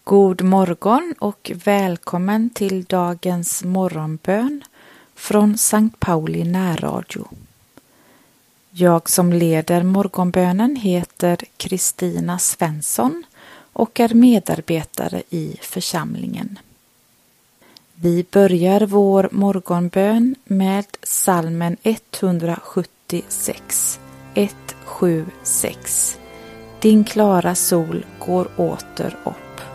God morgon och välkommen till dagens morgonbön från Sankt Pauli närradio. Jag som leder morgonbönen heter Kristina Svensson och är medarbetare i församlingen. Vi börjar vår morgonbön med psalmen 176, 176. Din klara sol går åter upp.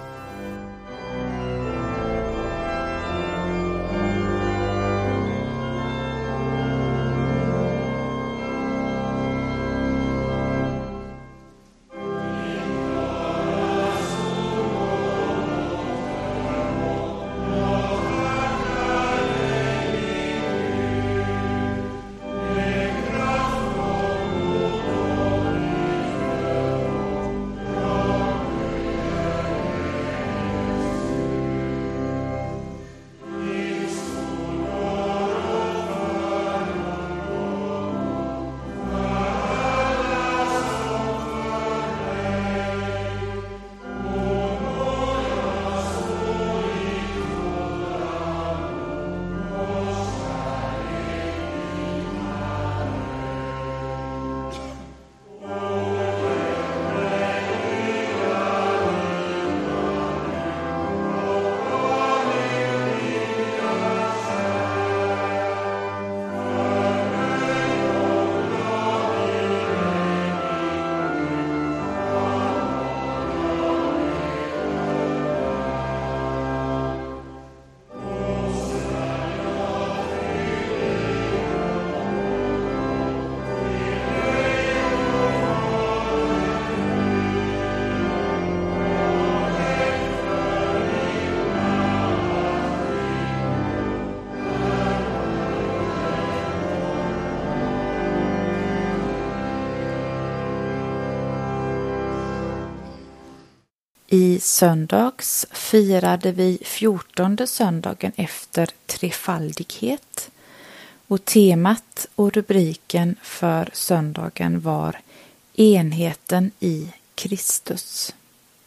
I söndags firade vi 14:e söndagen efter trefaldighet och temat och rubriken för söndagen var enheten i Kristus.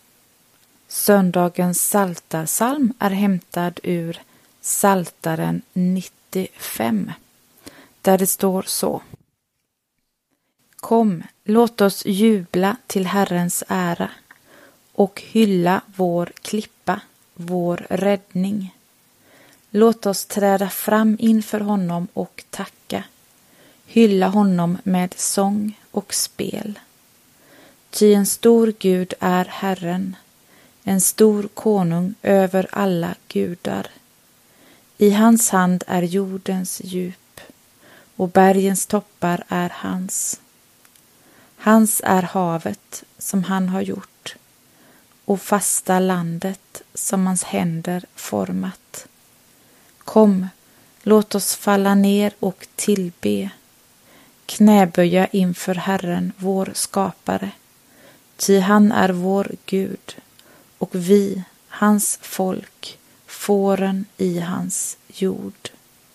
Söndagens psaltarpsalm är hämtad ur Psaltaren 95 där det står så: Kom, låt oss jubla till Herrens ära och hylla vår klippa, vår räddning. Låt oss träda fram inför honom och tacka, hylla honom med sång och spel. Ty en stor Gud är Herren, en stor konung över alla gudar. I hans hand är jordens djup, och bergens toppar är hans. Hans är havet som han har gjort, och fasta landet som hans händer format. Kom, låt oss falla ner och tillbe, knäböja inför Herren vår skapare, ty han är vår Gud, och vi, hans folk, fåren i hans jord.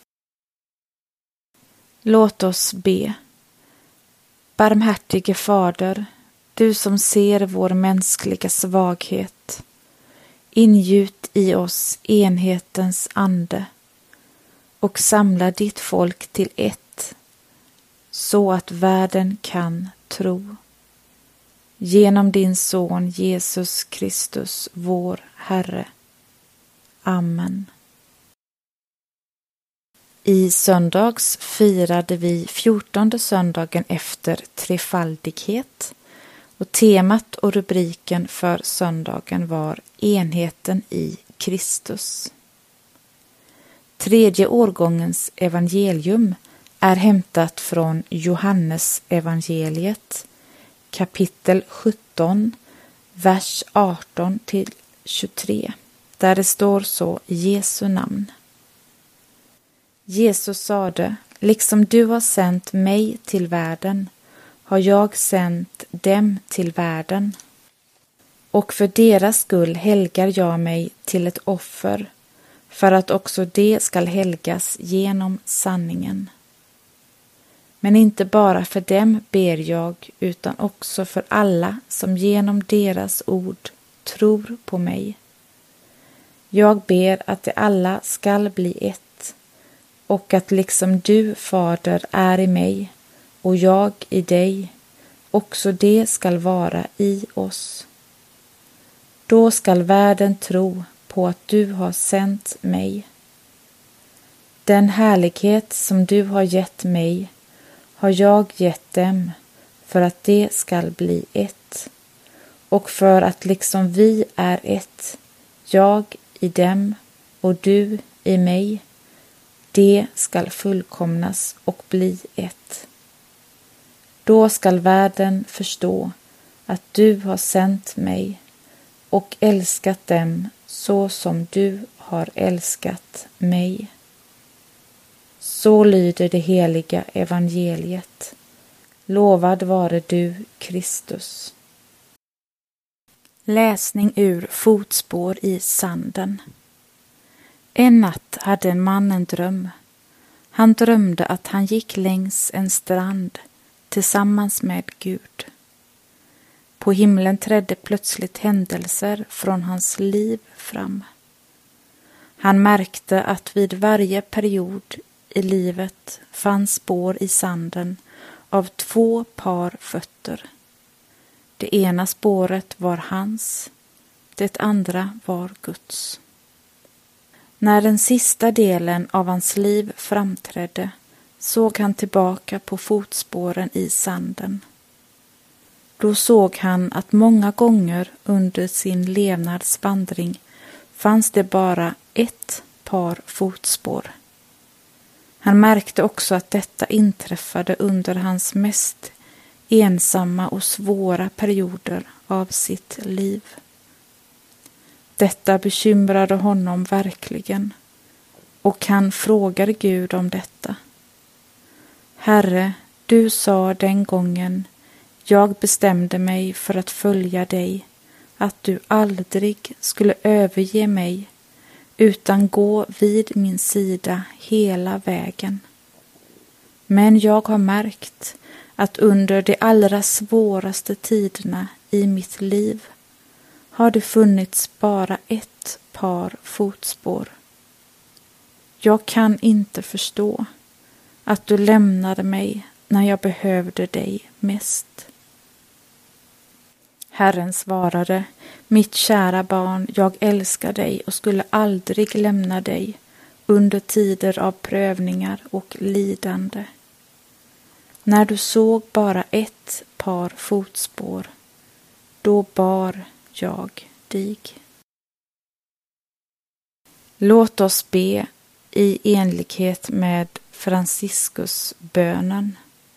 Låt oss be. Barmhärtige Fader, du som ser vår mänskliga svaghet, ingjut i oss enhetens ande och samla ditt folk till ett, så att världen kan tro. Genom din son Jesus Kristus, vår Herre. Amen. I söndags firade vi 14:e söndagen efter trefaldighet. Och temat och rubriken för söndagen var enheten i Kristus. 3:e årgångens evangelium är hämtat från Johannes evangeliet, kapitel 17, vers 18-23, där det står så i Jesu namn. Jesus sade, liksom du har sänt mig till världen, har jag sänt dem till världen, och för deras skull helgar jag mig till ett offer, för att också det skall helgas genom sanningen. Men inte bara för dem ber jag, utan också för alla som genom deras ord tror på mig, Jag ber att de alla skall bli ett, och att liksom du, Fader, är i mig och jag i dig, också det skall vara i oss. Då skall världen tro på att du har sänt mig. Den härlighet som du har gett mig har jag gett dem, för att det skall bli ett, och för att liksom vi är ett, jag i dem och du i mig, det skall fullkomnas och bli ett. Då skall världen förstå att du har sänt mig och älskat dem så som du har älskat mig. Så lyder det heliga evangeliet. Lovad vare du, Kristus. Läsning ur Fotspår i sanden. En natt hade en man en dröm. Han drömde att han gick längs en strand tillsammans med Gud. På himlen trädde plötsligt händelser från hans liv fram. Han märkte att vid varje period i livet fanns spår i sanden av 2 par fötter. Det ena spåret var hans, det andra var Guds. När den sista delen av hans liv framträdde såg han tillbaka på fotspåren i sanden. Då såg han att många gånger under sin levnadsvandring fanns det bara ett par fotspår. Han märkte också att detta inträffade under hans mest ensamma och svåra perioder av sitt liv. Detta bekymrade honom verkligen, och han frågade Gud om detta. Herre, du sa den gången jag bestämde mig för att följa dig, att du aldrig skulle överge mig, utan gå vid min sida hela vägen. Men jag har märkt att under de allra svåraste tiderna i mitt liv har det funnits bara ett par fotspår. Jag kan inte förstå att du lämnade mig när jag behövde dig mest. Herren svarade, mitt kära barn, jag älskar dig och skulle aldrig lämna dig under tider av prövningar och lidande. När du såg bara ett par fotspår, då bar jag dig. Låt oss be i enlighet med Franciscus bönen.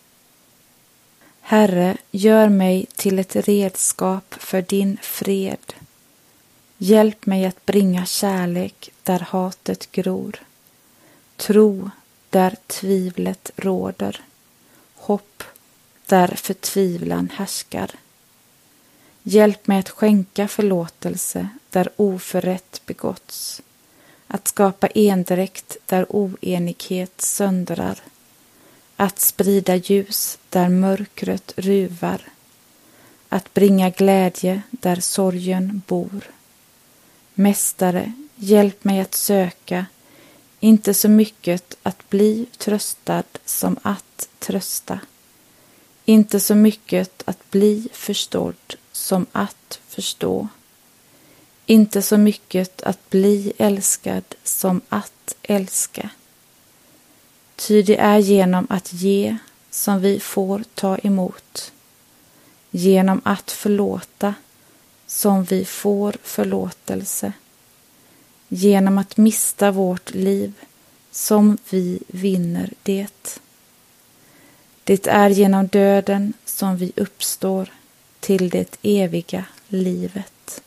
Herre, gör mig till ett redskap för din fred. Hjälp mig att bringa kärlek där hatet gror, tro där tvivlet råder, hopp där förtvivlan härskar. Hjälp mig att skänka förlåtelse där oförrätt begåtts, att skapa endräkt där oenighet söndrar, att sprida ljus där mörkret ruvar, att bringa glädje där sorgen bor. Mästare, hjälp mig att söka, inte så mycket att bli tröstad som att trösta, inte så mycket att bli förstådd som att förstå, inte så mycket att bli älskad som att älska. Ty det är genom att ge som vi får ta emot, genom att förlåta som vi får förlåtelse, genom att mista vårt liv som vi vinner det. Det är genom döden som vi uppstår till det eviga livet.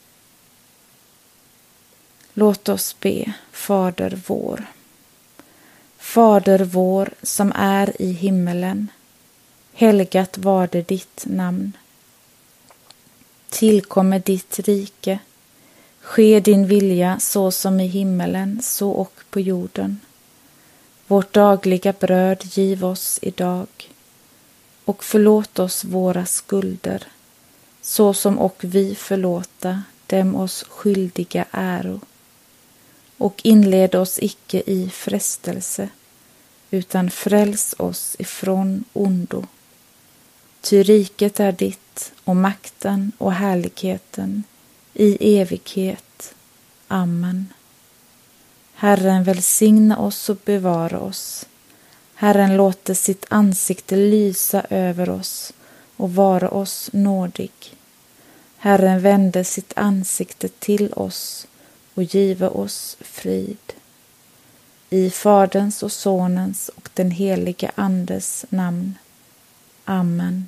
Låt oss be, Fader vår. Fader vår som är i himmelen, helgat varde ditt namn. Tillkommer ditt rike, ske din vilja så som i himmelen, så och på jorden. Vårt dagliga bröd giv oss idag, och förlåt oss våra skulder, så som och vi förlåta dem oss skyldiga äro. och inled oss icke i frestelse, utan fräls oss ifrån ondo. Ty riket är ditt, och makten och härligheten i evighet. Amen. Herren välsigna oss och bevara oss. Herren låter sitt ansikte lysa över oss och vara oss nådig. Herren vände sitt ansikte till oss och give oss frid. I Faderns och Sonens och den helige Andes namn. Amen.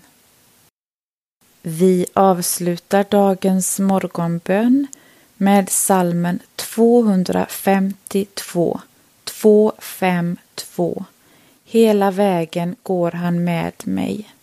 Vi avslutar dagens morgonbön med psalmen 252, 252. Hela vägen går han med mig.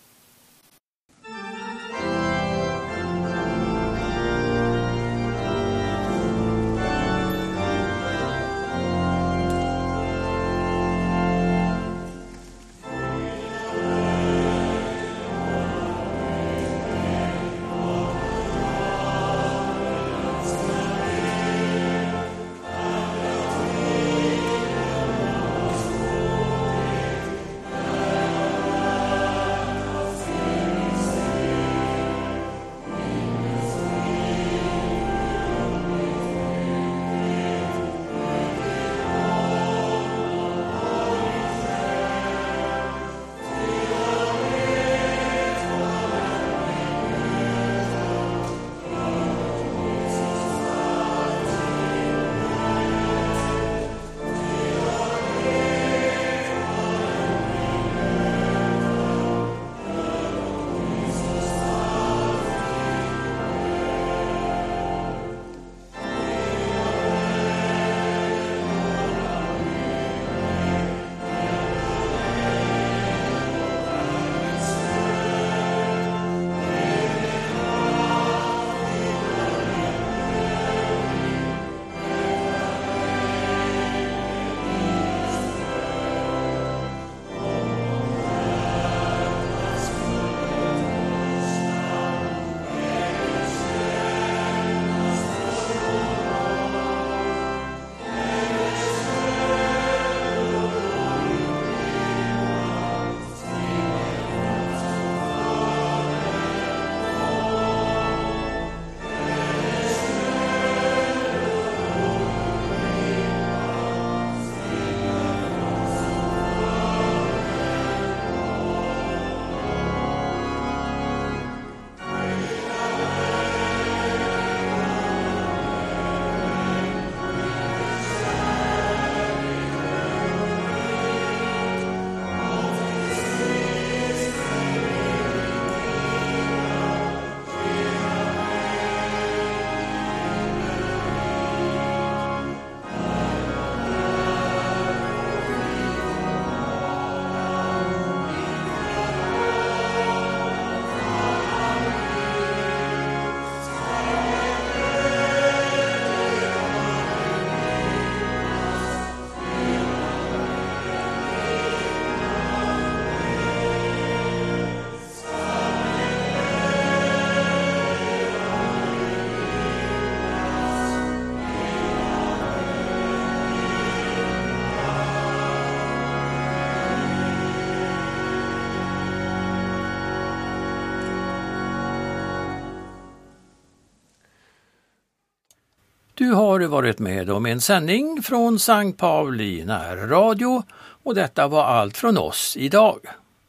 Du har varit med om en sändning från Sankt Pauli närradio och detta var allt från oss idag.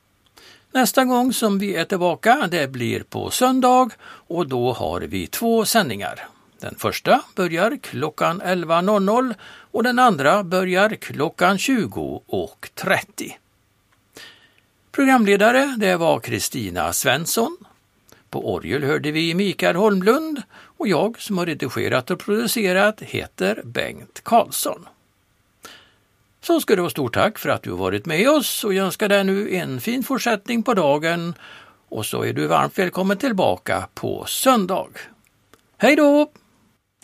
Nästa gång som vi är tillbaka det blir på söndag och då har vi 2 sändningar. Den första börjar klockan 11.00 och den andra börjar klockan 20.30. Programledare det var Kristina Svensson. På orgel hörde vi Mikael Holmlund och jag som har redigerat och producerat heter Bengt Karlsson. Så ska det vara stort tack för att du har varit med oss och jag önskar dig nu en fin fortsättning på dagen och så är du varmt välkommen tillbaka på söndag. Hej då!